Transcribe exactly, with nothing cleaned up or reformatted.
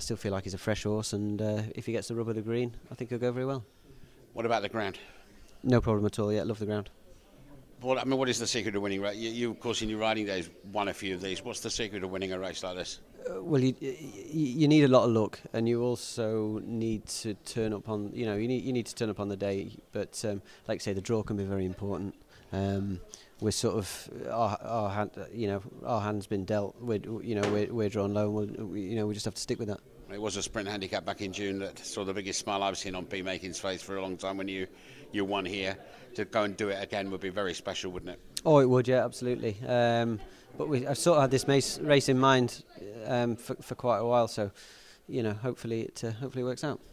still feel like he's a fresh horse, and uh, if he gets the rub of the green, I think he'll go very well. What about the ground? No problem at all. Yeah, love the ground. Well, I mean, what is the secret of winning? Right, you, you, of course, in your riding days, won a few of these. What's the secret of winning a race like this? Uh, well, you, you you need a lot of luck, and you also need to turn up on. You know, you need you need to turn up on the day. But um, like I say, the draw can be very important. Um, we're sort of our, our hand, you know, our hand's been dealt. We're you know we're we're drawn low. And we'll, we, you know, we just have to stick with that. It was a sprint handicap back in June that saw the biggest smile I've seen on P. Makin's face for a long time when you, you won here. To go and do it again would be very special, wouldn't it? Oh, it would, yeah, absolutely. Um, but we, I've sort of had this race, race in mind um, for, for quite a while, so you know, hopefully it uh, hopefully it works out.